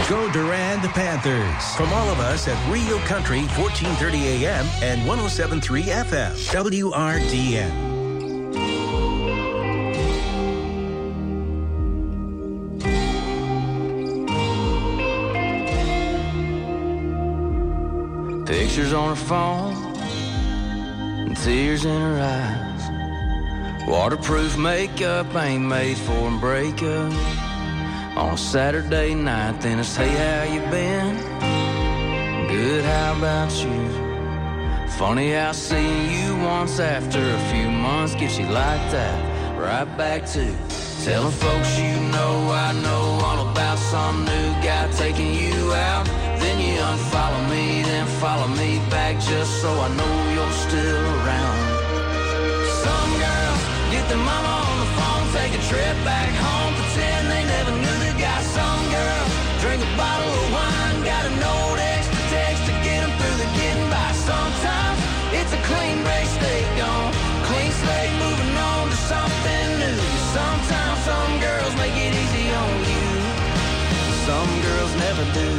Go Durand Panthers. From all of us at Rio Country, 1430 AM and 107.3 FM. WRDN. Pictures on her phone and tears in her eyes. Waterproof makeup ain't made for a breakup. On a Saturday night, then it's, hey, how you been? Good, how about you? Funny how seeing you once after a few months gets you like that. Right back to telling folks you know I know all about some new guy taking you out. Then you unfollow me, then follow me back just so I know you're still around. Some girls get their mama on the phone, take a trip back home, pretend they never knew the guy. Some girls drink a bottle of wine, got a note, extra text to get them through the getting by. Sometimes it's a clean break, stay gone, clean slate, moving on to something new. Sometimes some girls make it easy on you, some girls never do.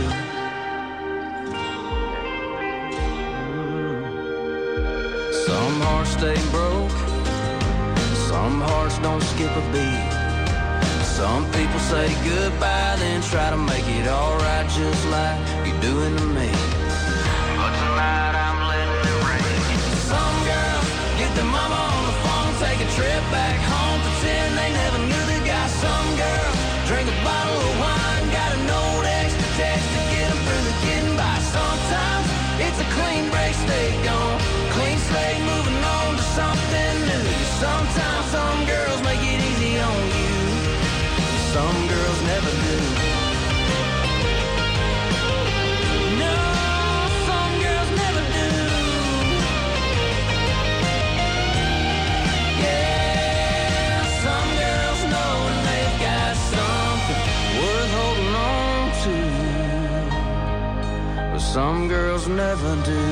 Some hearts stay broke, some hearts don't skip a beat. Some people say goodbye, then try to make it alright just like you're doing to me. But tonight I'm letting it rain. Some girls get their mama on the phone, take a trip back home, pretend they never knew the guy. Some girls drink a bottle of wine, got a note, extra text to get them through the getting by. Sometimes it's a clean break, stay gone, clean slate, moving on to something new. Sometimes some girls make it easy on you, some girls never do. No, some girls never do. Yeah, some girls know when they've got something worth holding on to, but some girls never do.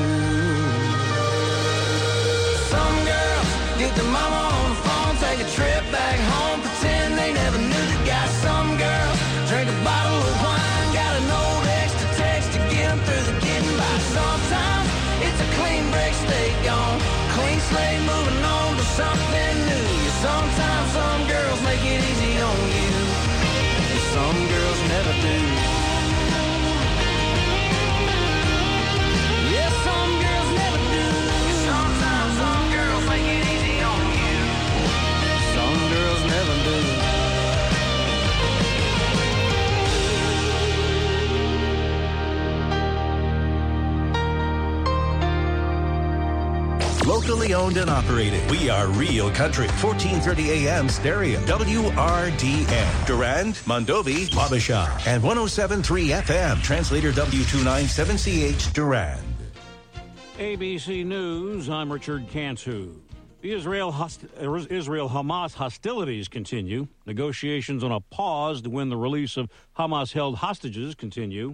Some girls get their mama on the phone, take a trip back home, pretend they never knew the guy. Some girls drink a bottle of wine, got an old extra text to get them through the getting by. Sometimes it's a clean break, stay gone, clean slate, moving on to something new. Sometimes some girls make it easy on you, some girls never do. Yeah, some girls never do. Sometimes some girls make it easy on you, some girls never do. Locally owned and operated. We are Real Country. 1430 AM stereo. WRDN. Durand, Mondovi, Wabasha. And 107.3 FM. Translator W297CH Durand. ABC News, I'm Richard Cantu. The Israel-Hamas hostilities continue. Negotiations on a pause to win the release of Hamas-held hostages continue.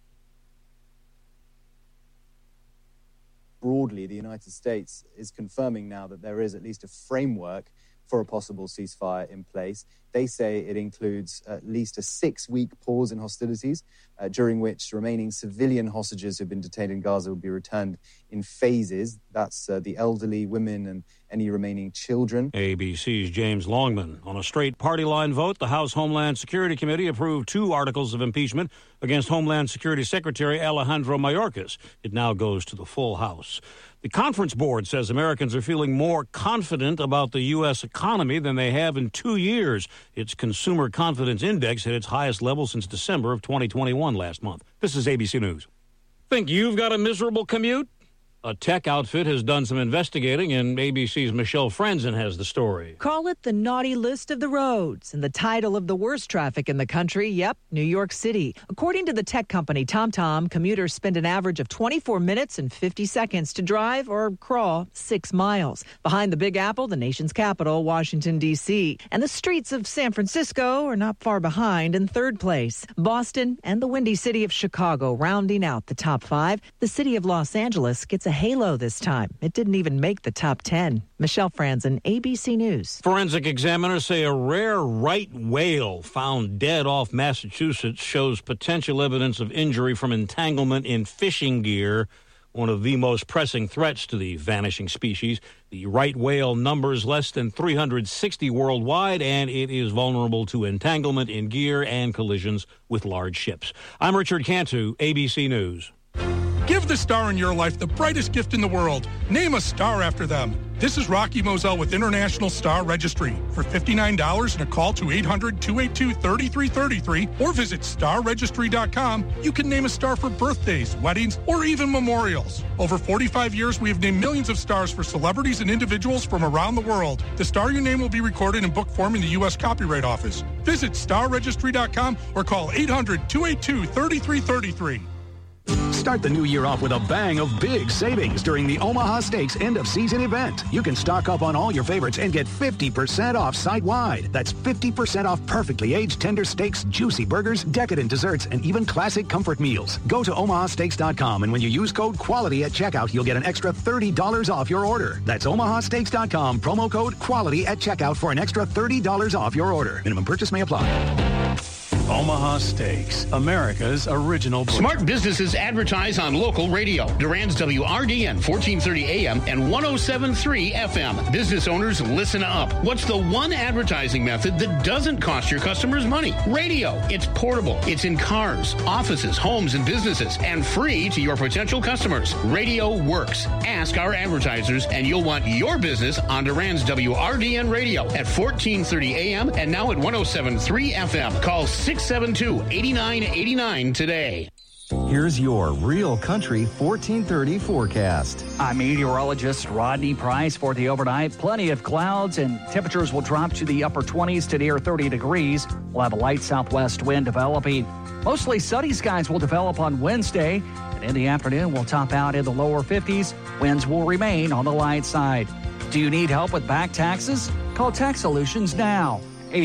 Broadly, the United States is confirming now that there is at least a framework for a possible ceasefire in place. They say it includes at least a 6-week pause in hostilities, during which remaining civilian hostages who've been detained in Gaza will be returned in phases. That's the elderly, women, and any remaining children. ABC's James Longman. On a straight party line vote, the House Homeland Security Committee approved 2 articles of impeachment against Homeland Security Secretary Alejandro Mayorkas. It now goes to the full House. The Conference Board says Americans are feeling more confident about the U.S. economy than they have in 2 years. Its Consumer Confidence Index hit its highest level since December of 2021 last month. This is ABC News. Think you've got a miserable commute? A tech outfit has done some investigating, and ABC's Michelle Frenzen has the story. Call it the naughty list of the roads, and the title of the worst traffic in the country, yep, New York City. According to the tech company TomTom, commuters spend an average of 24 minutes and 50 seconds to drive or crawl 6 miles. Behind the Big Apple, the nation's capital, Washington, D.C. And the streets of San Francisco are not far behind in third place. Boston and the windy city of Chicago rounding out the top 5. The city of Los Angeles gets a halo this time. It didn't even make the top 10. Michelle Franzen, ABC News. Forensic examiners say a rare right whale found dead off Massachusetts shows potential evidence of injury from entanglement in fishing gear, one of the most pressing threats to the vanishing species. The right whale numbers less than 360 worldwide, and it is vulnerable to entanglement in gear and collisions with large ships. I'm Richard Cantu, ABC News. Give the star in your life the brightest gift in the world. Name a star after them. This is Rocky Moselle with International Star Registry. For $59 and a call to 800-282-3333 or visit starregistry.com, you can name a star for birthdays, weddings, or even memorials. Over 45 years, we have named millions of stars for celebrities and individuals from around the world. The star you name will be recorded in book form in the U.S. Copyright Office. Visit starregistry.com or call 800-282-3333. Start the new year off with a bang of big savings during the Omaha Steaks end-of-season event. You can stock up on all your favorites and get 50% off site-wide. That's 50% off perfectly aged tender steaks, juicy burgers, decadent desserts, and even classic comfort meals. Go to omahasteaks.com, and when you use code QUALITY at checkout, you'll get an extra $30 off your order. That's omahasteaks.com, promo code QUALITY at checkout for an extra $30 off your order. Minimum purchase may apply. Omaha Steaks, America's original butcher. Smart businesses advertise on local radio. Durand's WRDN 1430 AM and 107.3 FM. Business owners, listen up. What's the one advertising method that doesn't cost your customers money? Radio. It's portable. It's in cars, offices, homes, and businesses, and free to your potential customers. Radio works. Ask our advertisers, and you'll want your business on Durand's WRDN radio at 1430 AM and now at 107.3 FM. Call 672-8989 today. Here's your Real Country 1430 forecast. I'm meteorologist Rodney Price for the overnight. Plenty of clouds and temperatures will drop to the upper 20s to near 30 degrees. We'll have a light southwest wind developing. Mostly sunny skies will develop on Wednesday. And in the afternoon, we'll top out in the lower 50s. Winds will remain on the light side. Do you need help with back taxes? Call Tax Solutions now.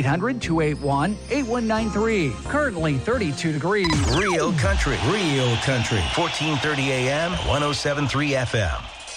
800-281-8193. Currently 32 degrees. Real Country. Real Country. 1430 AM, 107.3 FM.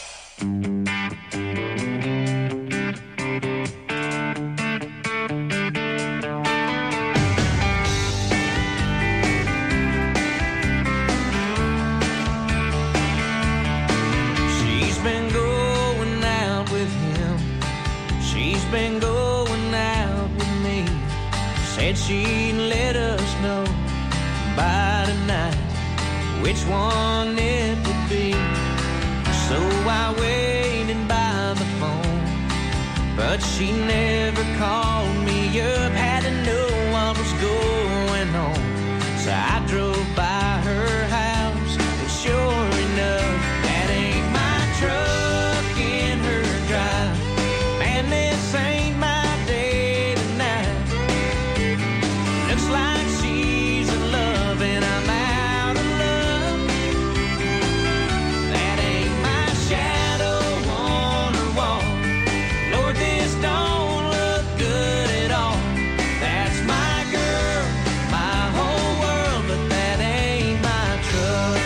She's been going out with him. She's been going out with me. Said she'd let us know by tonight which one it would be. So I waited by the phone, but she never called me up. Had to know what was going on, so I drove by her house, and sure enough, that ain't my truck in her drive. Man, this ain't my day tonight. Looks like she's in love and I'm out of love. That ain't my shadow on her wall. Lord, this don't look good at all. That's my girl, my whole world, but that ain't my truck.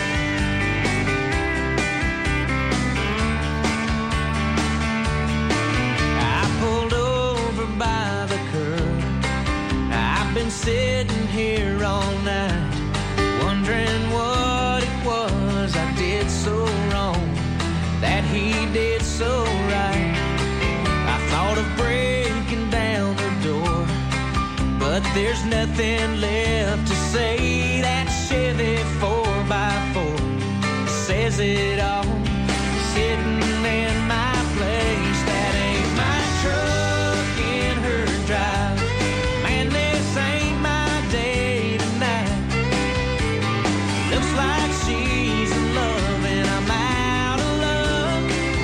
I pulled over by the curb. I've been sitting here all night, wondering what it was I did so wrong, that he did so right. I thought of breaking down the door, but there's nothing left to say. That Chevy 4x4 says it all, sitting in my place. That ain't my truck in her drive. Man, this ain't my day tonight. Looks like she's in love and I'm out of love.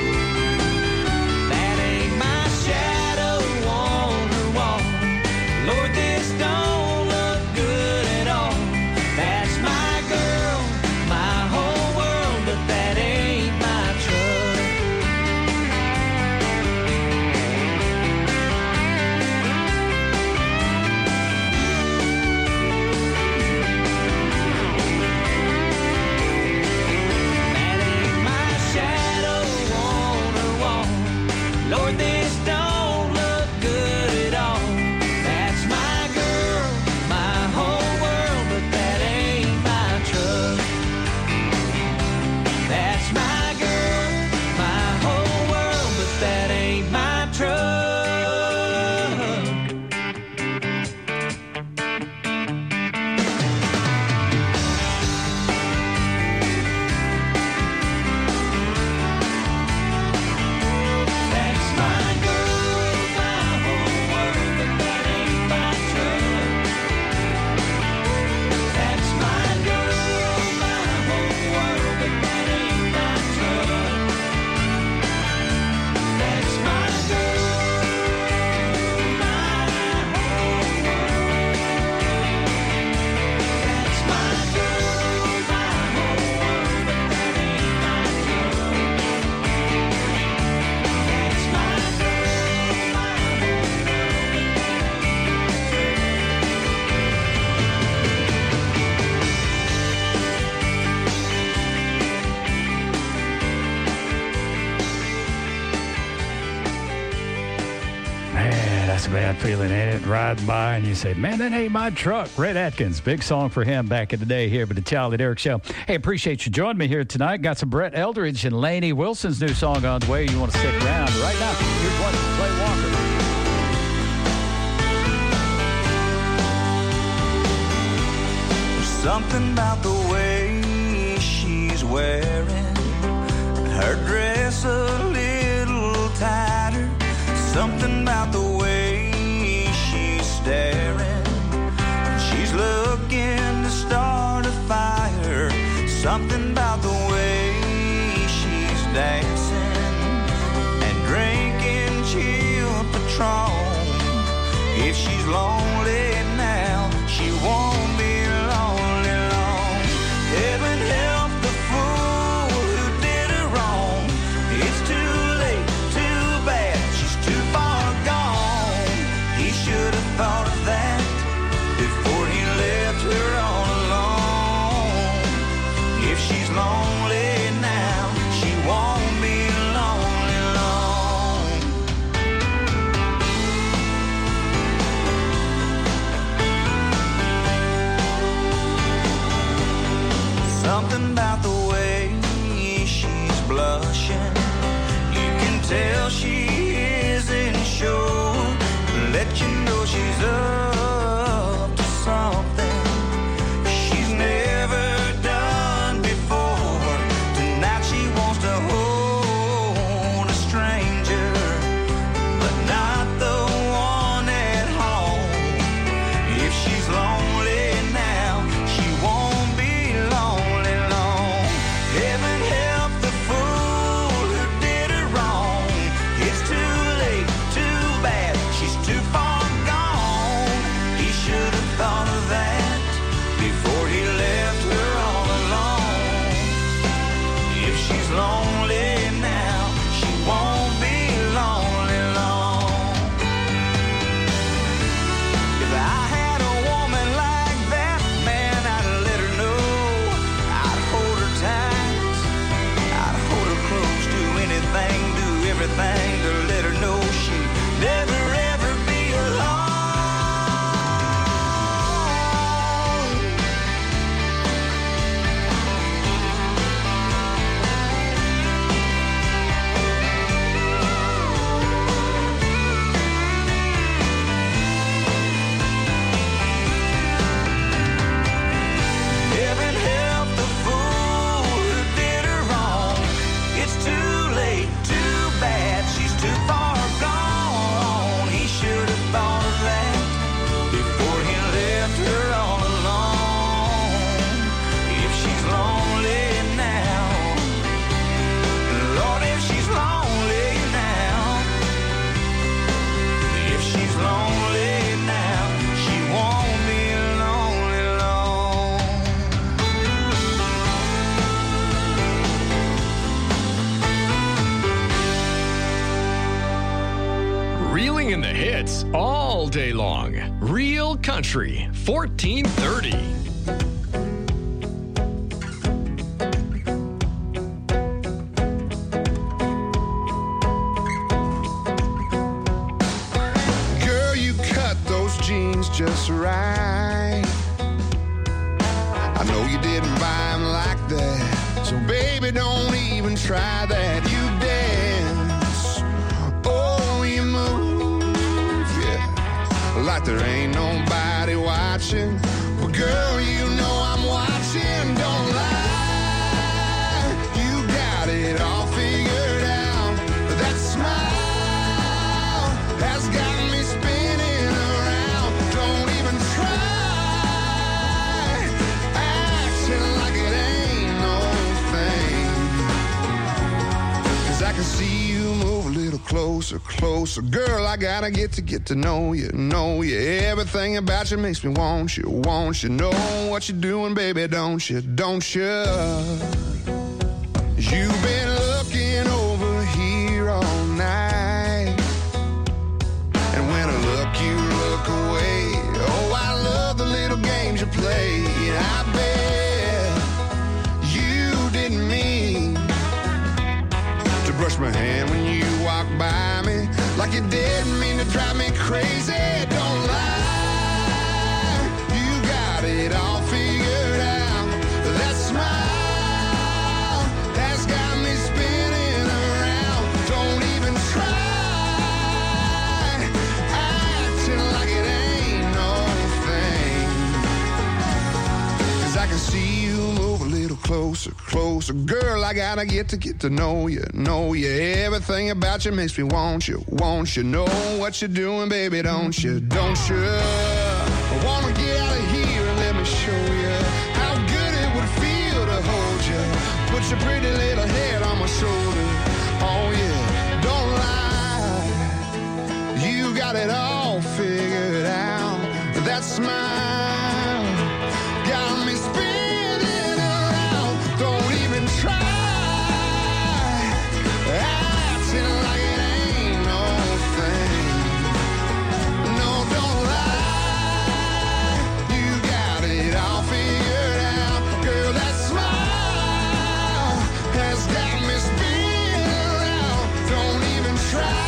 That ain't my shadow on her wall. Lord, this don't look good at all. That's my girl, my whole world, but that ain't my truck. Just a bad feeling, ain't it? Riding by and you say, man, that ain't my truck. Red Atkins, big song for him back in the day here with the Charlie Derrick Show. Hey, appreciate you joining me here tonight. Got some Brett Eldridge and Lainey Wilson's new song on the way. You want to stick around. Right now, here's one from Clay Walker. Something about the way she's wearing her dress a little tighter. Something about the way she's staring. She's looking to start a fire. Something about the way she's dancing and drinking chilled Patron. If she's lonely now, she won't be lonely long. Heaven help the fool who did her wrong. It's too late, too bad, she's too far gone. He should have thought of that before he left her all alone. If she's lonely now, she won't be lonely long. Something about the way she's blushing. You can tell she isn't sure. Let you know she's up to something she's never done before. Tonight she wants to hold a stranger, but not the one at home. If she's lonely now, she won't be lonely long. Heaven help the fool who did her wrong. It's too late, too bad, she's too far gone. He should have thought of that before he left her all alone. If she's lonely now, she won't be lonely long. If I had a woman like that, man, I'd let her know. I'd hold her tight, I'd hold her close, do anything, do everything to let her know she'd never ever be alone. Heaven help the fool who did her wrong. It's too late, too bad, she's too far gone. He should have thought of that before he left her all alone. If she's lonely now, Lord, if she's lonely now, if she's lonely now, she won't be lonely long. Reeling in the hits all day long. Real Country 1430. Girl, you cut those jeans just right. I know you didn't buy them like that, so baby, don't even try that. You dance, oh, you move, yeah, like there ain't nobody watching. But girl, you know I'm watching, don't lie. You got it all figured out. That smile has got me spinning around. Don't even try acting like it ain't no thing. 'Cause I can see you move a little closer, closer. Girl, I gotta get to know you, know you. Everything about you makes me want you, want you. Know what you're doing, baby, don't you, don't you? You've been looking over here all night, and when I look, you look away. Oh, I love the little games you play. I bet you didn't mean to brush my hand when you walked by me, like you didn't mean to drive me crazy. can see you move a little closer, closer. Girl, I gotta get to know you, know you. Everything about you makes me want you, want you. Know what you're doing, baby, don't you, don't you? I wanna get out of here and let me show you how good it would feel to hold you. Put your pretty little head on my shoulder. Oh yeah, don't lie. You got it all figured out. That smile got me spinning around. Don't even try acting like it ain't no thing. No, don't lie. You got it all figured out. Girl, that smile has got me spinning around. Don't even try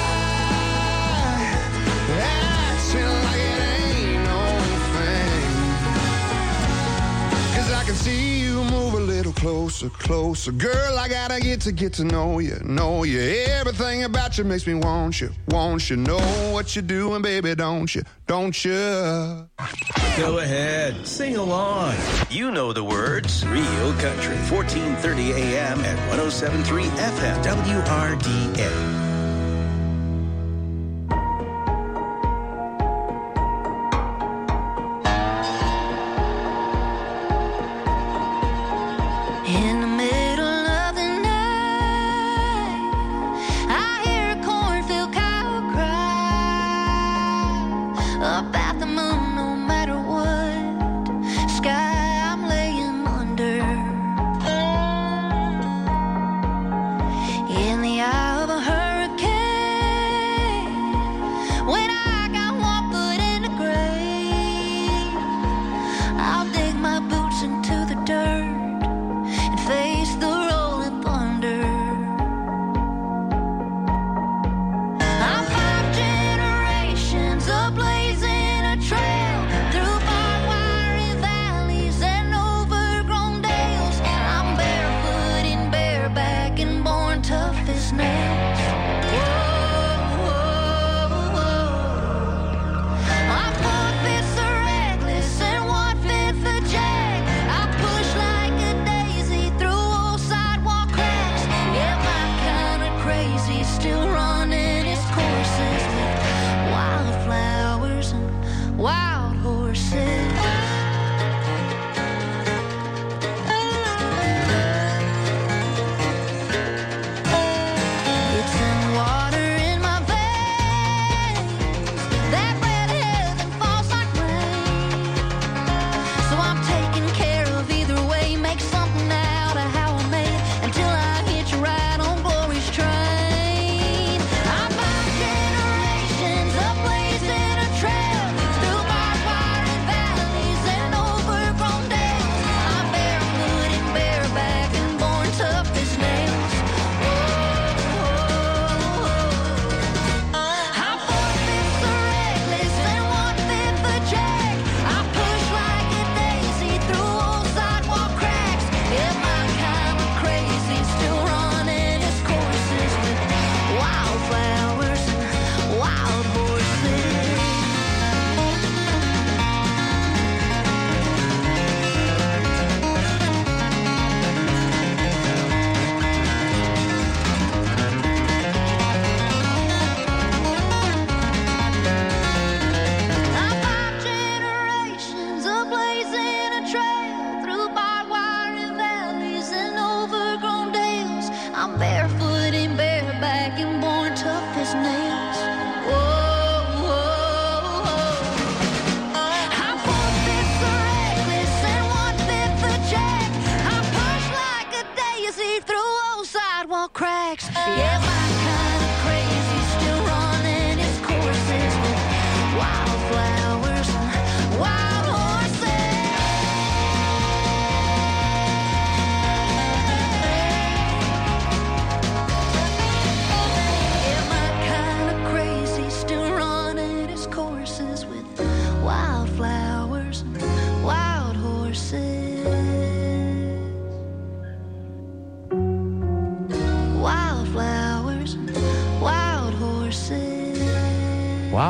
acting like it ain't no thing. 'Cause I can see you move a little closer, closer. Girl, I gotta get to know you, know you. Everything about you makes me want you, want you. Know what you're doing, baby, don't you, don't you? Go ahead, sing along. You know the words. Real Country, 1430 AM at 107.3 FM, WRDN. In the middle of the night, I hear a cornfield cow cry up at the moon. No matter what sky I'm laying under, in the eye of a hurricane, when I got one foot in the grave, I'll dig my boots into the dirt and face the rolling thunder. I'm 5 generations of blazing a trail through barbed wire valleys and overgrown dales. I'm barefoot and bareback and born tough as nails. I'm 4/5 a reckless and 1/5 a jack. I push like a daisy through old sidewalk cracks. Yeah, my kind of crazy, still running its courses with wildflowers and wild horses. It's in water in my veins. That red heaven falls like rain. So I'm taking care of either way. Make something out of how I made it until I hit you right on glory's train. I'm 5 generations of blazing a trail through barbed wire and valleys and overgrown dales. I'm barefoot and bareback and born tough as nails. I'm 4/5 a reckless and 1/5 a jack. I push like a daisy through old sidewalk cracks. Yeah, my kind of crazy, still running its courses with wildflowers and wild horses. I'm 5 generations of blazing a trail through barbed wire and valleys and overgrown dales. I'm barefoot and bareback and born tough as nails. I'm 4/5 a reckless and 1/5 a jack. I push like a daisy through old sidewalk cracks. Yeah, my kind of crazy, still running its courses with wildflowers and wild horses. Yeah, my kind of crazy, still running its courses with wildflowers and wild horses. Wildflowers.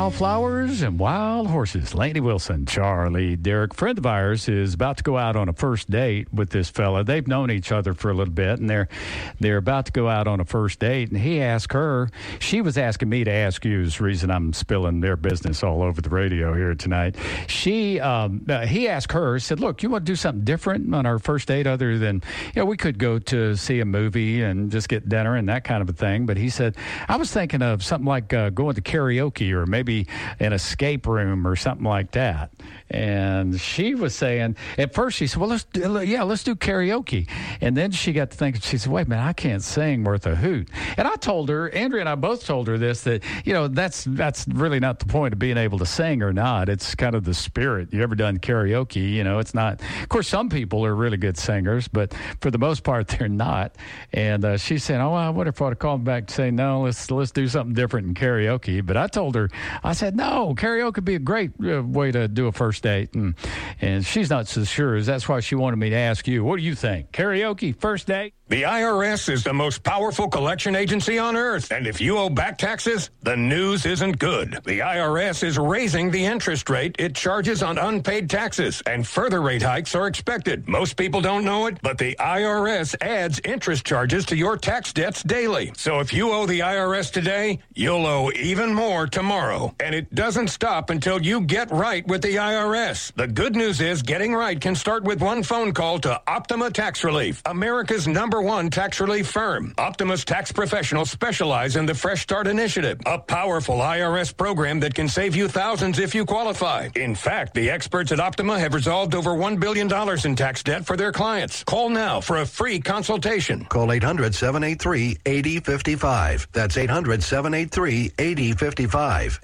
Wildflowers and Wild Horses. Lainey Wilson, Charlie Derek, friend of ours, is about to go out on a first date with this fella. They've known each other for a little bit, and they're about to go out on a first date. And he asked her, she was asking me to ask you, is the reason I'm spilling their business all over the radio here tonight. He asked her, said, look, you want to do something different on our first date other than, we could go to see a movie and just get dinner and that kind of a thing. But he said, I was thinking of something like going to karaoke or maybe an escape room or something like that. And she was saying, at first she said, well, let's do karaoke. And then she got to thinking, she said, wait a minute, I can't sing worth a hoot. And I told her, Andrea and I both told her this, that, that's really not the point of being able to sing or not. It's kind of the spirit. You ever done karaoke? It's not, of course, some people are really good singers, but for the most part, they're not. And she said, I wonder if I ought to call them back to say, no, let's do something different in karaoke. But I told her, I said, no, karaoke would be a great way to do a first date. And she's not so sure. That's why she wanted me to ask you, what do you think? Karaoke, first date? The IRS is the most powerful collection agency on earth. And if you owe back taxes, the news isn't good. The IRS is raising the interest rate it charges on unpaid taxes, and further rate hikes are expected. Most people don't know it, but the IRS adds interest charges to your tax debts daily. So if you owe the IRS today, you'll owe even more tomorrow. And it doesn't stop until you get right with the IRS. The good news is getting right can start with one phone call to Optima Tax Relief, America's #1 tax relief firm. Optima's tax professionals specialize in the Fresh Start Initiative, a powerful IRS program that can save you thousands if you qualify. In fact, the experts at Optima have resolved over $1 billion in tax debt for their clients. Call now for a free consultation. Call 800-783-8055. That's 800-783-8055.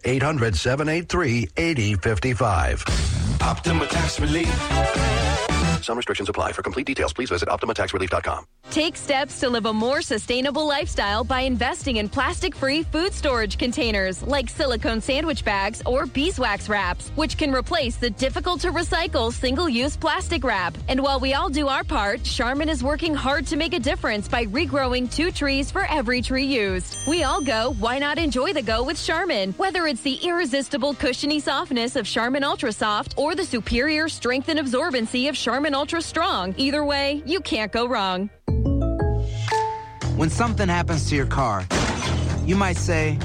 800-783-8055. Optima Tax Relief. Some restrictions apply. For complete details, please visit OptimaTaxRelief.com. Take steps to live a more sustainable lifestyle by investing in plastic-free food storage containers like silicone sandwich bags or beeswax wraps, which can replace the difficult-to-recycle single-use plastic wrap. And while we all do our part, Charmin is working hard to make a difference by regrowing 2 trees for every tree used. We all go, why not enjoy the go with Charmin? Whether it's the irresistible cushiony softness of Charmin Ultra Soft or the superior strength and absorbency of Charmin Ultra Strong, either way, you can't go wrong. When something happens to your car, you might say,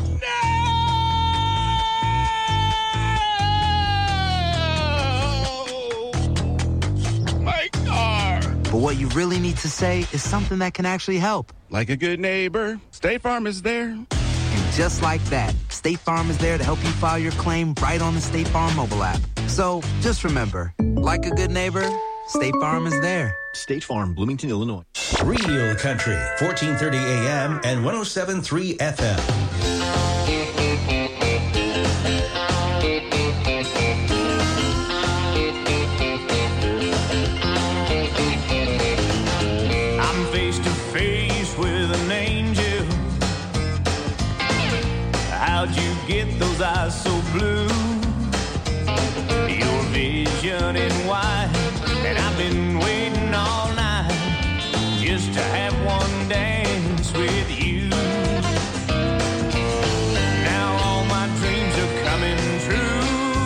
My car! But what you really need to say is something that can actually help. Like a good neighbor, State Farm is there. And just like that, State Farm is there to help you file your claim right on the State Farm mobile app. So just remember, like a good neighbor, State Farm is there. State Farm, Bloomington, Illinois. Real Country, 1430 AM and 107.3 FM. I'm face to face with an angel. How'd you get those eyes so blue? Your vision in white, and I've been waiting all night just to have one dance with you. Now all my dreams are coming true.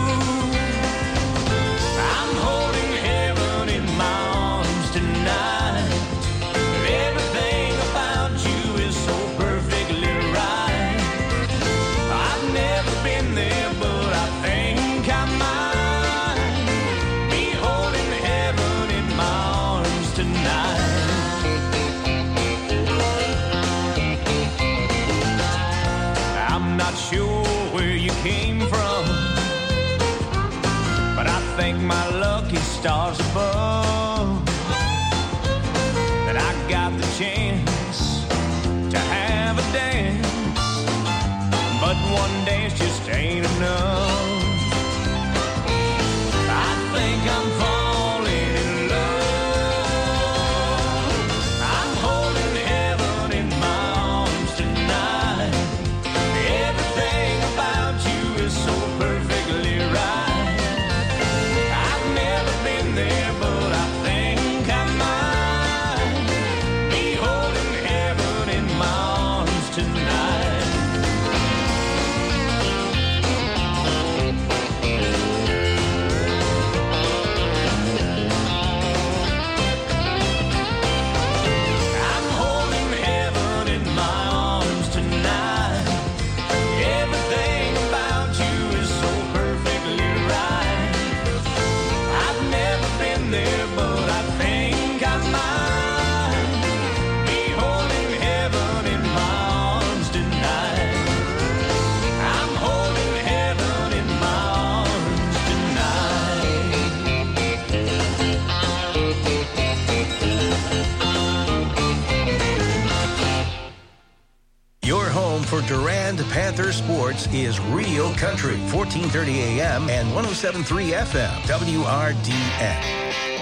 I'm holding heaven in my arms tonight. Everything about you is so perfectly right. I've never been there, but I think I might be holding heaven in my arms tonight. I'm not sure where you came from, but I thank my lucky stars above that I got the chance to have a dance. But one dance just ain't enough. I think I'm falling in love. I'm holding heaven in my arms tonight. Everything about you is so perfectly right. I've never been there, but there, but I think I might be holding heaven in my arms tonight. I'm holding heaven in my arms tonight. Your home for Durand Panther sports is Real Country, 1430 AM and 107.3 FM, WRDN.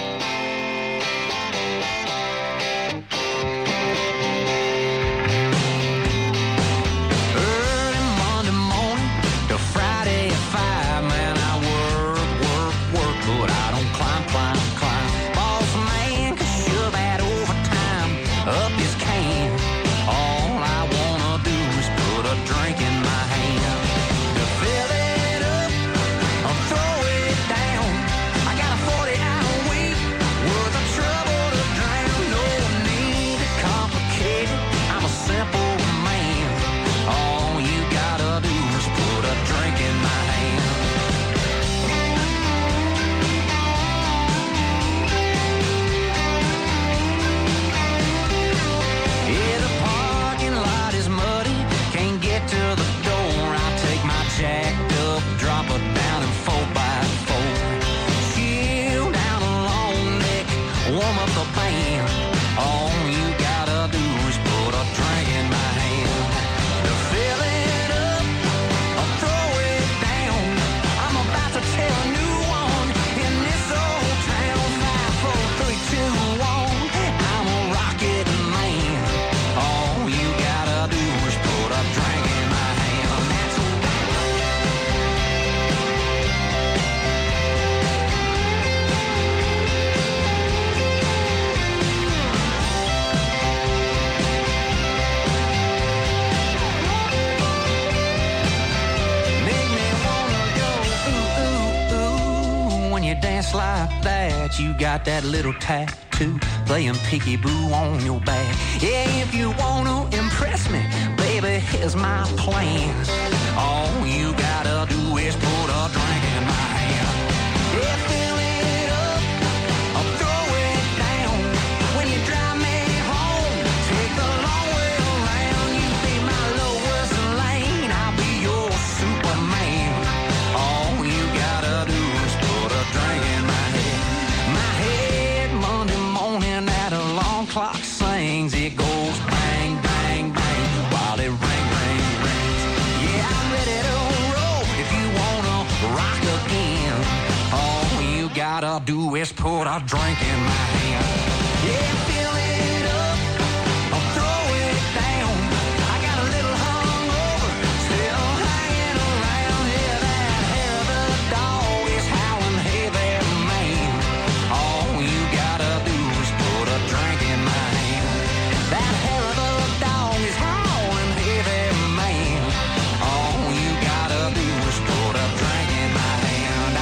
Like that, you got that little tattoo playing peekaboo on your back. Yeah, if you wanna impress me, baby, here's my plan. All you gotta do is put a drink in my hand. Yeah, fill it up, I'll throw it down. When you drive me home, take the long way around. You be my lowest lane, I'll be your Superman. All you gotta do is put a drink in my head. My head Monday morning at alarm clock sings. It goes bang, bang, bang while it ring, ring, rings. Yeah, I'm ready to roll if you wanna rock again. All you gotta do is put a drink in my hand. Yeah, fill it up, I'll throw it down. I got a little hungover, still hanging around. Yeah, that hair of the dog is howling, hey there, man. All you gotta do is put a drink in my hand. That hair of the dog is howling, hey there, man. All you gotta do is put a drink in my hand.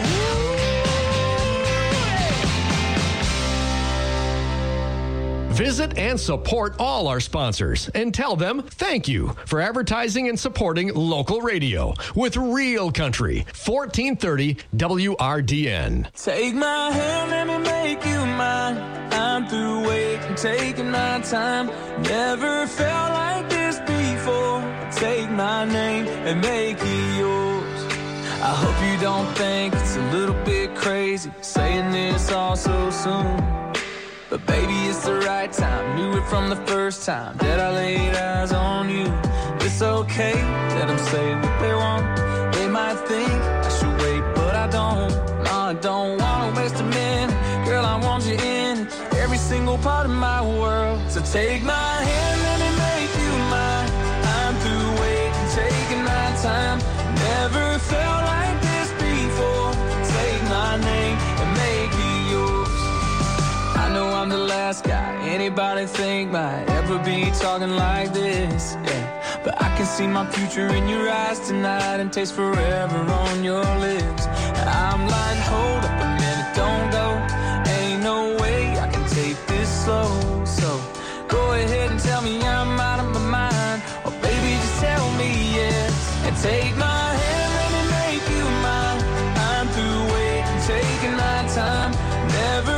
Visit and support all our sponsors and tell them thank you for advertising and supporting local radio with Real Country, 1430 WRDN. Take my hand, let me make you mine. I'm through waiting, taking my time. Never felt like this before. Take my name and make it yours. I hope you don't think it's a little bit crazy saying this all so soon. But baby, it's the right time. Knew it from the first time that I laid eyes on you. It's okay that I'm saying what they want. They might think I should wait, but I don't. No, I don't wanna waste a minute. Girl, I want you in every single part of my world. So take my hand, let me make you mine. I'm through waiting, taking my time. Never felt like this before. Take my name and make it yours. I know I'm the last guy anybody think might ever be talking like this, yeah. But I can see my future in your eyes tonight and taste forever on your lips. And I'm like, hold up a minute, don't go. Ain't no way I can take this slow. So go ahead and tell me I'm out of my mind, or baby, just tell me yes. And take my hand, let me make you mine. I'm through waiting, taking my time. Never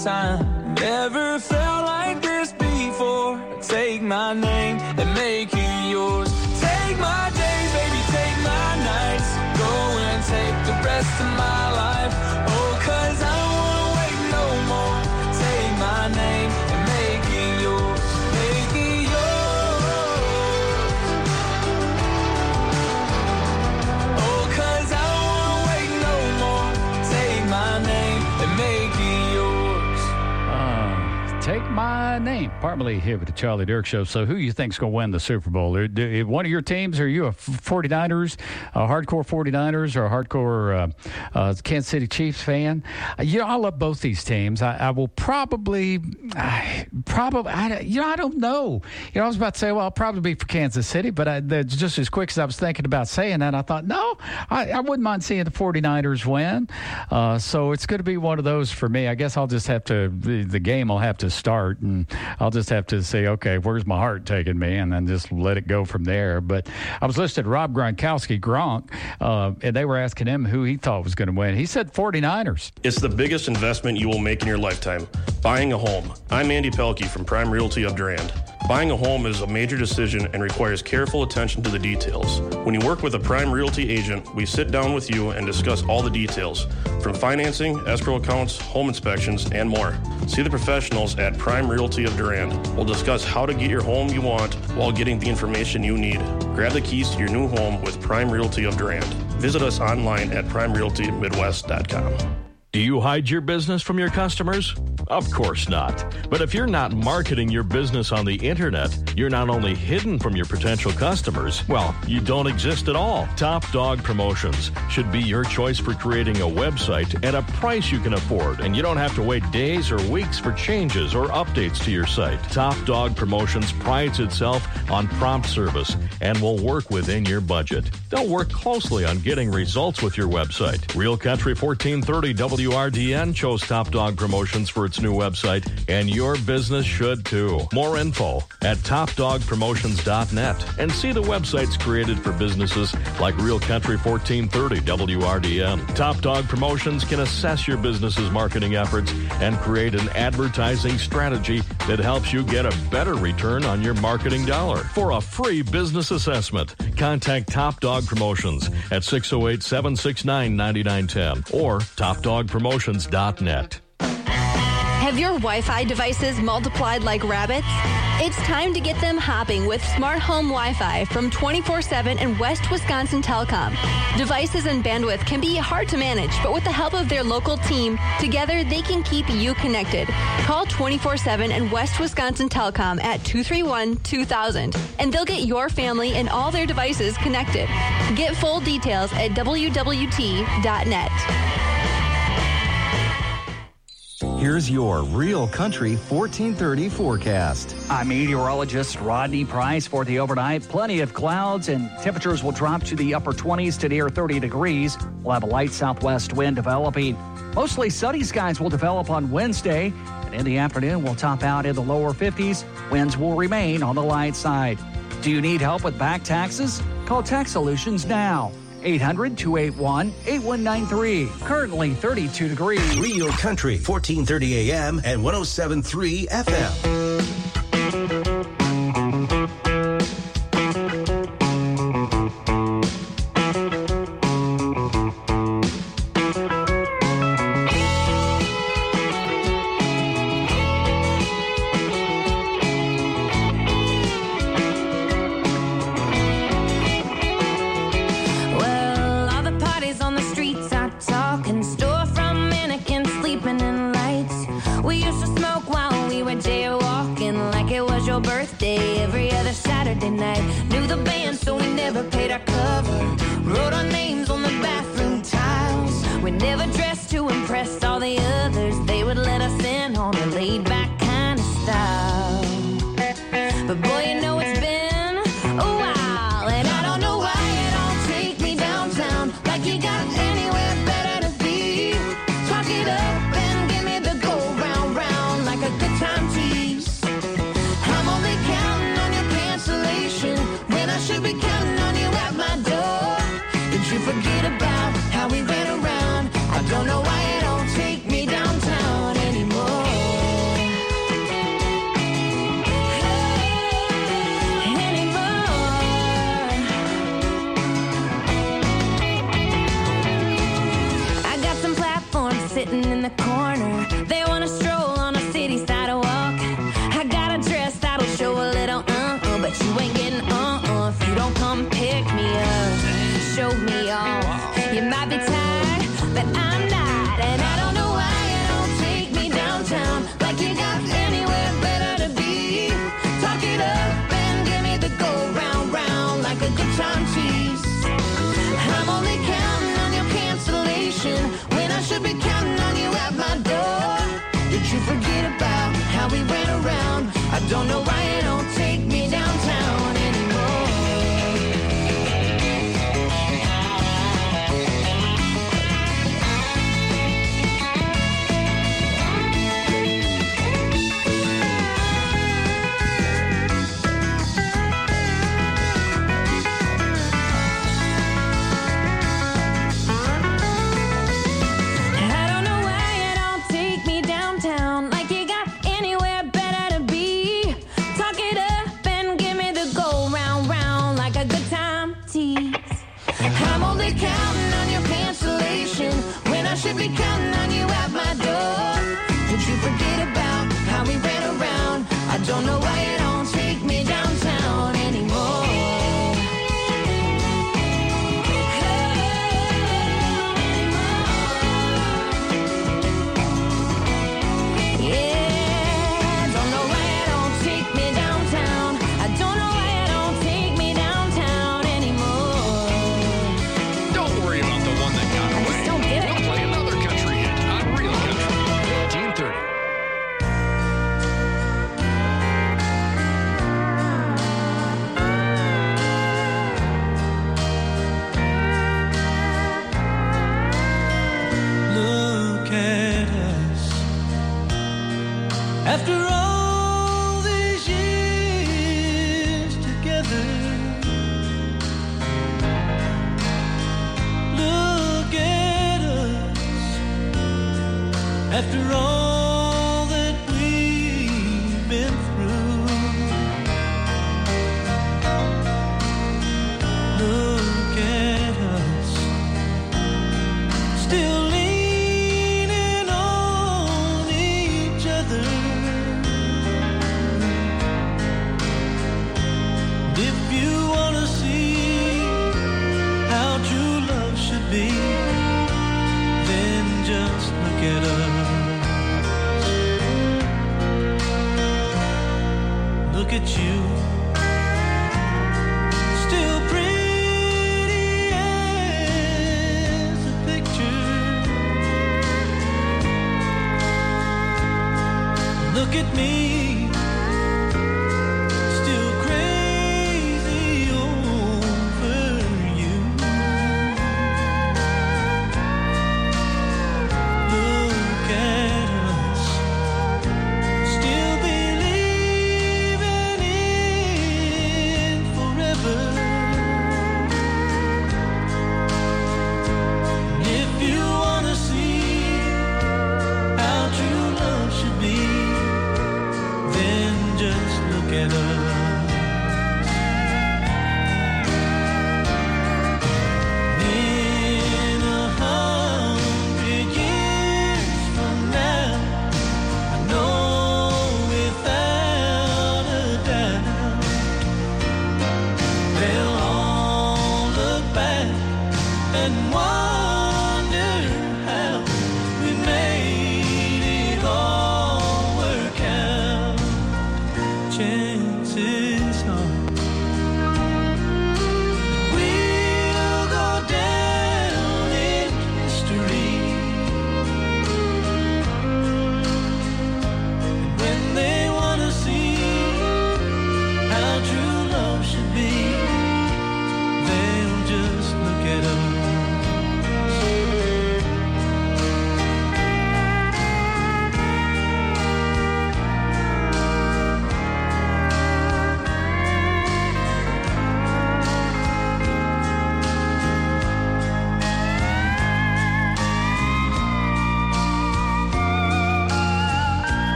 sign. Never felt like this before. Take my name and make it yours. Take my days, baby, take my nights. Go and take the rest of my life. Oh, 'cause I don't wanna wait no more. Take my name and make it yours. Make it yours. Oh, 'cause I don't wanna wait no more. Take my name and make it yours. Take my name. Partly here with the Charlie Dirk Show. So who you think's going to win the Super Bowl? One of your teams, are you a 49ers, a hardcore 49ers, or a hardcore Kansas City Chiefs fan? I love both these teams. I will probably, I don't know. I was about to say, well, I'll probably be for Kansas City, but just as quick as I was thinking about saying that, I thought, no, I wouldn't mind seeing the 49ers win. So it's going to be one of those for me. I guess I'll just have to, the game will have to start, and I'll just have to say, okay, where's my heart taking me, and then just let it go from there. But I was listening to Rob Gronkowski, Gronk, and they were asking him who he thought was going to win. He said 49ers. It's the biggest investment you will make in your lifetime, buying a home. I'm Andy Pelkey from Prime Realty of Durand. Buying a home is a major decision and requires careful attention to the details. When you work with a Prime Realty agent, we sit down with you and discuss all the details, from financing, escrow accounts, home inspections, and more. See the professionals at Prime Realty of Durand. We'll discuss how to get your home you want while getting the information you need. Grab the keys to your new home with Prime Realty of Durand. Visit us online at primerealtymidwest.com. Do you hide your business from your customers? Of course not. But if you're not marketing your business on the internet, you're not only hidden from your potential customers, well, you don't exist at all. Top Dog Promotions should be your choice for creating a website at a price you can afford, and you don't have to wait days or weeks for changes or updates to your site. Top Dog Promotions prides itself on prompt service and will work within your budget. They'll work closely on getting results with your website. Real Country 1430 WRDN chose Top Dog Promotions for its new website, and your business should too. More info at topdogpromotions.net, and see the websites created for businesses like Real Country 1430 WRDN. Top Dog Promotions can assess your business's marketing efforts and create an advertising strategy that helps you get a better return on your marketing dollar. For a free business assessment, contact Top Dog Promotions at 608-769-9910 or topdogpromotions.net. Have your Wi-Fi devices multiplied like rabbits? It's time to get them hopping with Smart Home Wi-Fi from 24/7 and West Wisconsin Telecom. Devices and bandwidth can be hard to manage, but with the help of their local team, together they can keep you connected. Call 24/7 and West Wisconsin Telecom at 231-2000, and they'll get your family and all their devices connected. Get full details at wwt.net. Here's your Real Country 1430 forecast. I'm meteorologist Rodney Price for the overnight. Plenty of clouds and temperatures will drop to the upper 20s to near 30 degrees. We'll have a light southwest wind developing. Mostly sunny skies will develop on Wednesday, and in the afternoon we'll top out in the lower 50s. Winds will remain on the light side. Do you need help with back taxes? Call Tax Solutions now. 800-281-8193. Currently 32 degrees. Real Country, 1430 AM and 107.3 FM. Store from mannequins sleeping in lights. We used to smoke while we were jaywalking. Don't know why you don't take me downtown anymore. I don't know why you don't take me downtown, like you got anywhere better to be.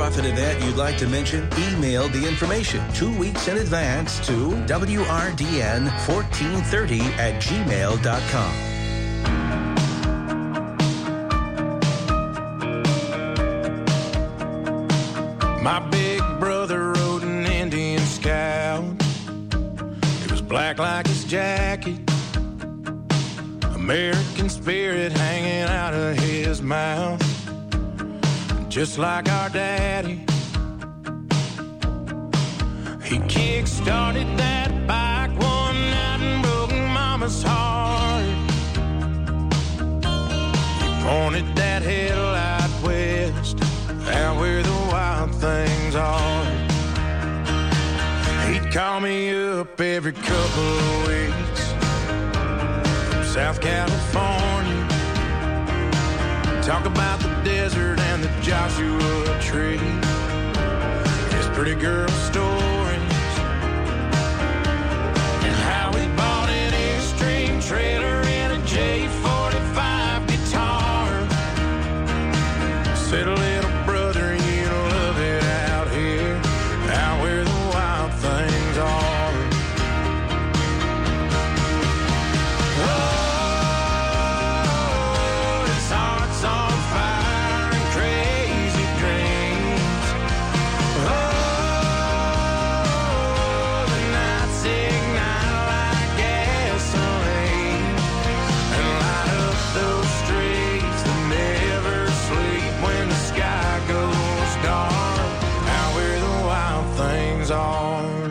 nonprofit event you'd like to mention, email the information 2 weeks in advance to wrdn1430@gmail.com. My big brother rode an Indian Scout. It was black like his jacket, American spirit hanging out of his mouth, just like our daddy. He kick-started that bike one night and broke Mama's heart. He pointed that headlight west, out where the wild things are. He'd call me up every couple of weeks from South California, talk about the desert and the Joshua Tree, his pretty girl stories, and how he bought an Airstream trailer and a J45 guitar. Said, little brother, you love it out here, out where the wild things are. Oh, his heart's on fire and crazy dreams. Oh, the nights ignite like gasoline and light up those streets that never sleep when the sky goes dark, out where the wild things are.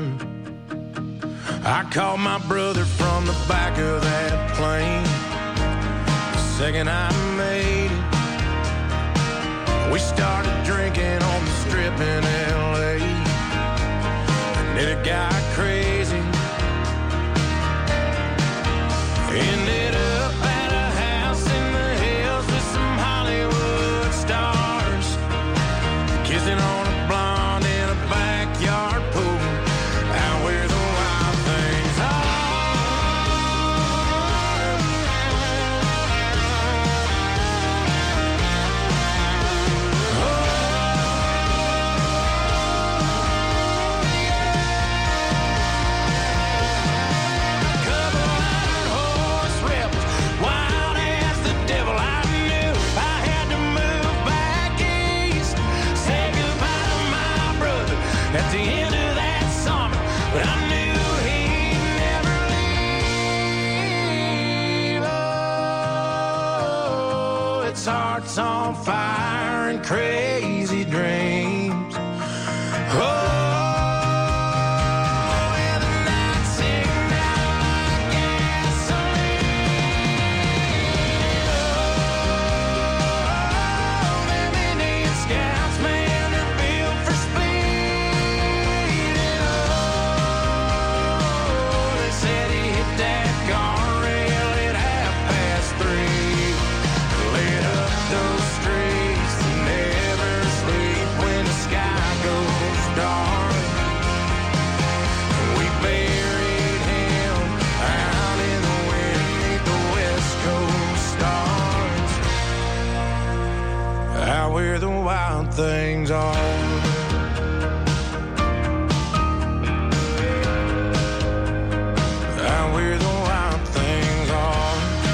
I called my brother from the back of that plane the second I made it. We started drinking on the strip in L.A. and then it got crazy. Ended up at a house in the hills with some Hollywood stars, kissing on a blonde in a backyard pool, out where the wild things are. Couple hundred horse rebels, wild as the devil. I knew I had to move back east, say goodbye to my brother at the end of that summer, but I knew he'd never leave. Oh, its heart's on fire and crazy dreams. Oh, and the nights ignite like gasoline. Oh, them Indian Scouts, man, they're built for speed. And oh, they said he hit that guardrail at 3:30. Lit up those streets that never sleep when the sky goes dark. We buried him out in the wind beneath the West Coast stars, out where the wild things are. Out where the wild things are.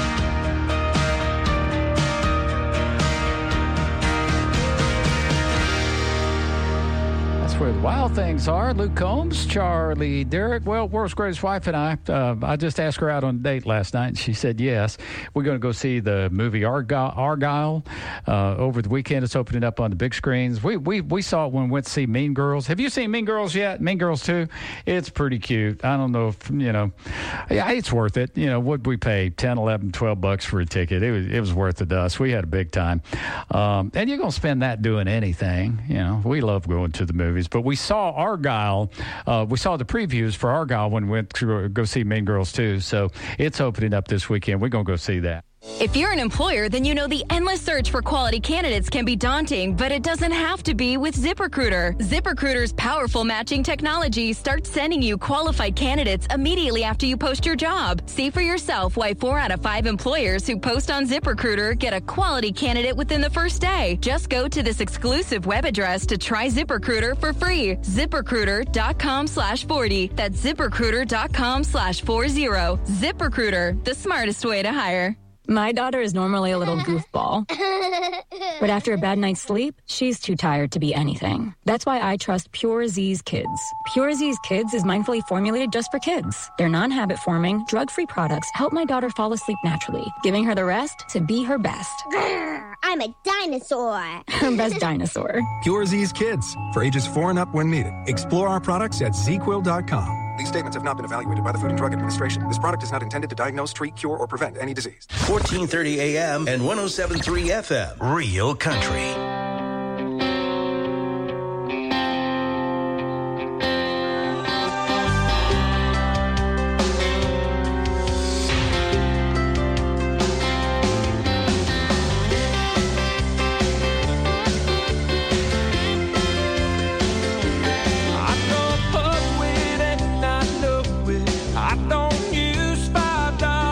That's where the wild things are. Luke Combs, Charlie Derrick. Well, World's Greatest Wife and I just asked her out on a date last night, and she said yes. We're going to go see the movie Argyle over the weekend. It's opening up on the big screens. We saw it when we went to see Mean Girls. Have you seen Mean Girls yet? Mean Girls 2? It's pretty cute. I don't know if, yeah, it's worth it. Would we pay $10, $11, $12 for a ticket? It was worth it to us. We had a big time. And you're going to spend that doing anything. We love going to the movies. But we saw Argyle. We saw the previews for Argyle when we went to go see Mean Girls 2. So it's opening up this weekend. We're going to go see that. If you're an employer, then you know the endless search for quality candidates can be daunting, but it doesn't have to be with ZipRecruiter. ZipRecruiter's powerful matching technology starts sending you qualified candidates immediately after you post your job. See for yourself why 4 out of 5 employers who post on ZipRecruiter get a quality candidate within the first day. Just go to this exclusive web address to try ZipRecruiter for free. ZipRecruiter.com/40. That's ZipRecruiter.com/40. ZipRecruiter, the smartest way to hire. My daughter is normally a little goofball, but after a bad night's sleep, she's too tired to be anything. That's why I trust Pure Z's Kids. Pure Z's Kids is mindfully formulated just for kids. Their non-habit forming, drug-free products help my daughter fall asleep naturally, giving her the rest to be her best. I'm a dinosaur. Her best dinosaur. Pure Z's Kids, for ages 4 and up when needed. Explore our products at zquill.com. These statements have not been evaluated by the Food and Drug Administration. This product is not intended to diagnose, treat, cure, or prevent any disease. 1430 AM and 107.3 FM. Real Country.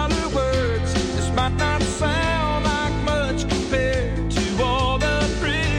Might not sound like much compared to all the pretty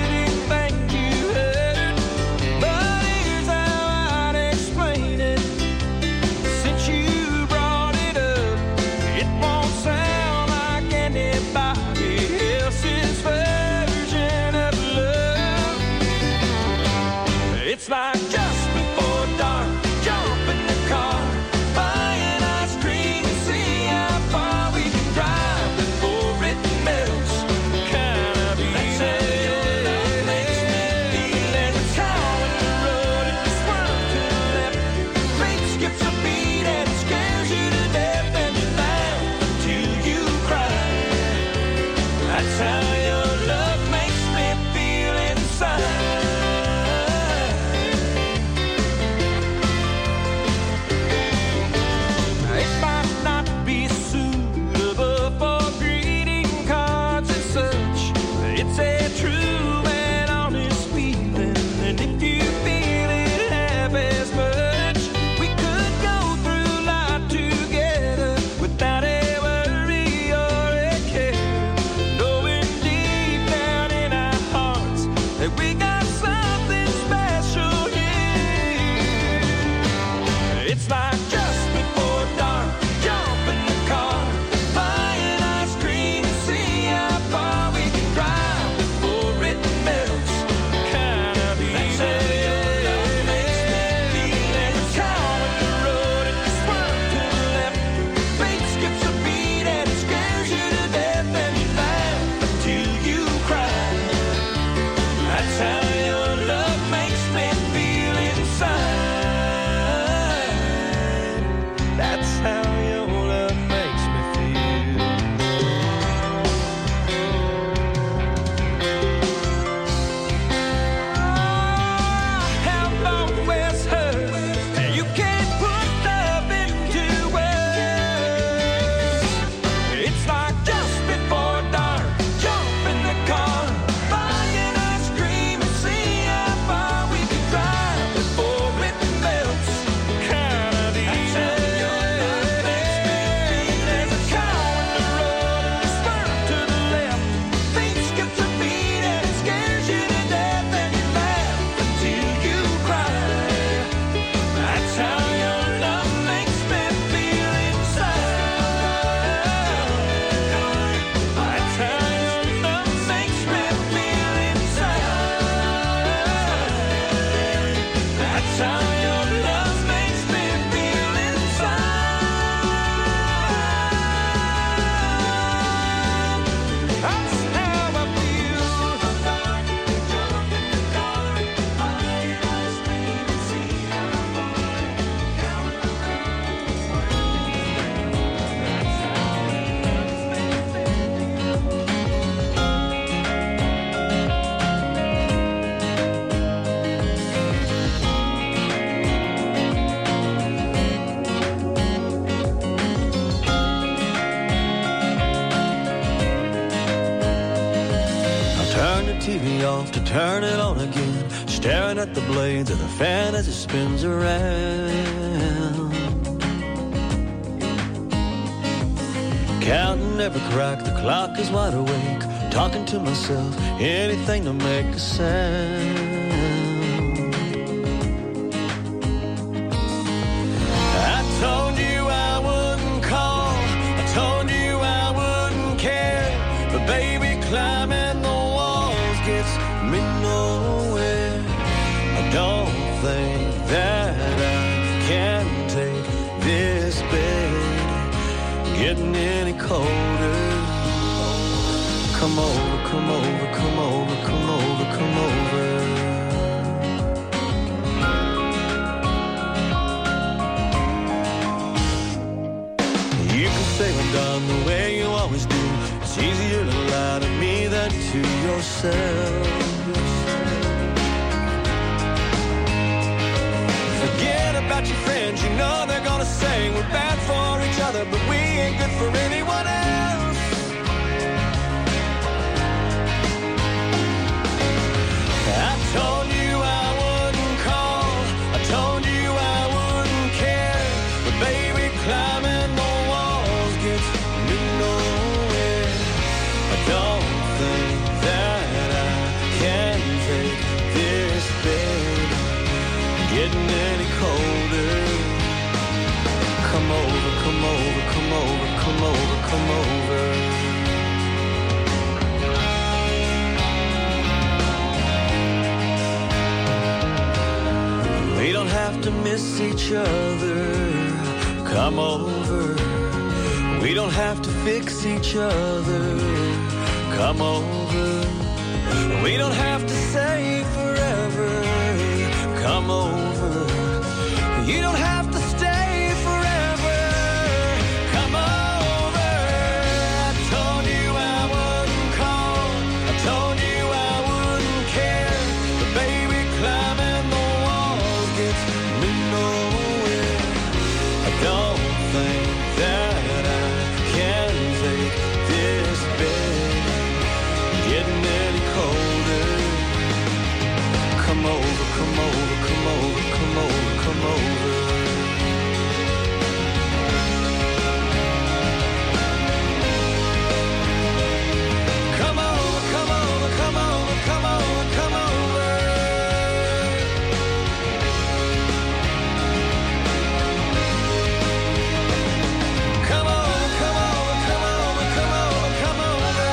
me off to turn it on again, staring at the blades of the fan as it spins around. Counting every crack, the clock is wide awake, talking to myself, anything to make a sound. I told you I wouldn't call, I told you I wouldn't care, but baby, climbing the walls gets me nowhere. I don't think that I can take this bed getting any colder. Come over, come over, come over, come over, come over. You can say I'm done the way you always do. It's easier to lie to me than to yourself. Forget about your friends, you know they're gonna say we're bad for each other, but we ain't good for anyone else. I told you I wouldn't call, I told you I wouldn't care, but baby, climbing the walls gets me nowhere. I don't think that I can take this bed getting any colder. Come over, come over, come over, come over, come over. We don't have to miss each other. Come over. We don't have to fix each other. Come over. We don't have to say forever. Come over. You don't have to stay forever. Come over. I told you I wouldn't call, I told you I wouldn't care, but baby, climbing the walls gets me nowhere. I don't think that I can take this bed getting any colder. Come over, come over, come over, come over, come over. Come over, come over, come over, come over, come over. Come over, come over, come over, come over, come over.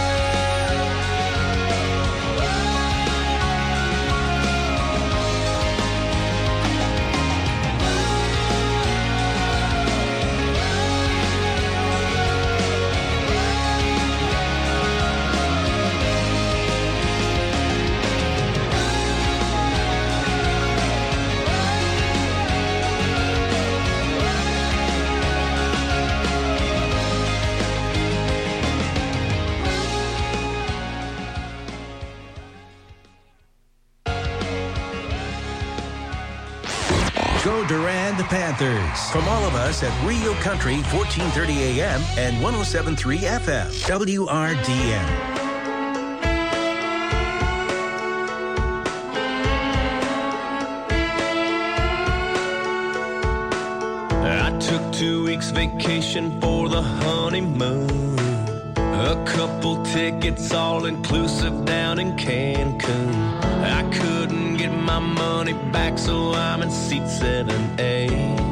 Go Durand Panthers. From all of us at Rio Country, 1430 AM and 107.3 FM. WRDN. I took 2 weeks vacation for the honeymoon. A couple tickets all inclusive down in Cancun. I couldn't get my money back, so I'm in seat 7A.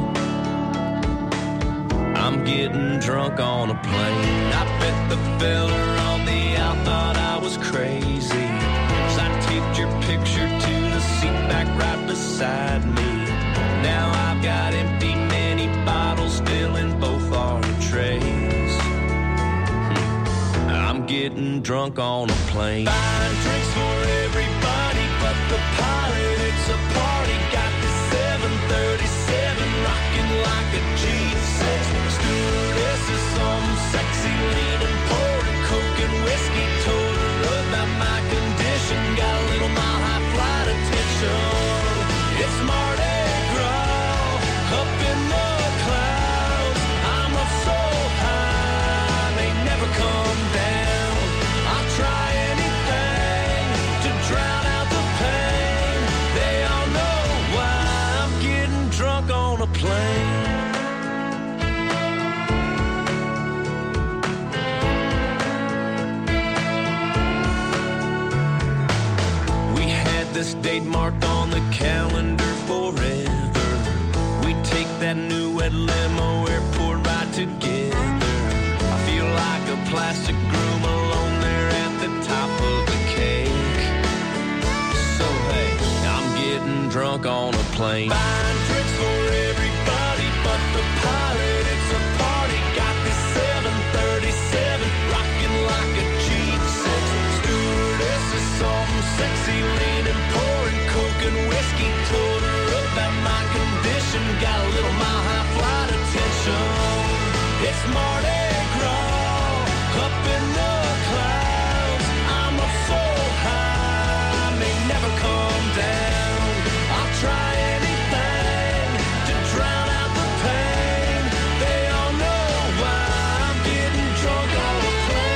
I'm getting drunk on a plane. I bet the fella on the out thought I was crazy, 'cause I taped your picture to the seat back right beside me. Now I've got empty mini bottles filling both our trays. I'm getting drunk on a plane. Buying drinks for everybody but the pilot. It's a party. Got the 737 rocking like a G6. Stewardess is some sexy leaning pouring Coke and whiskey. Told her about my condition. Got a little mile high flight attention. It's Mardi Gras up in the clouds. I'm up so high they never come down. I'll try anything plane. We had this date marked on the calendar forever. We take that new red limo, airport ride together. I feel like a plastic groom alone there at the top of the cake. So hey, I'm getting drunk on a plane. Buying drinks for everybody but the pilot. It's a party. Got this 737 rocking like a G6. Stewardess is something sexy, leaning, pouring coke and whiskey. Told her about my condition. Got a little mile high flight attention. It's Mardi Gras up in the clouds. I'm up so high, I may never come down. I'll try anything to drown out the pain. They all know why I'm getting drunk on a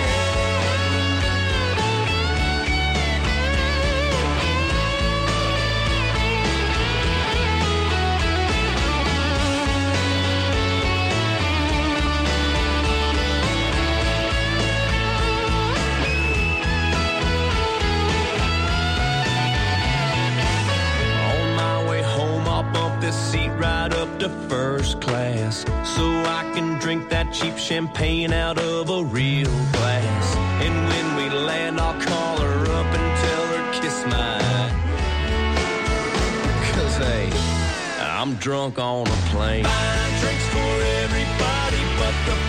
this seat right up to first class so I can drink that cheap champagne out of a real glass. And when we land, I'll call her up and tell her kiss my. 'Cause hey, I'm drunk on a plane. Buying drinks for everybody but the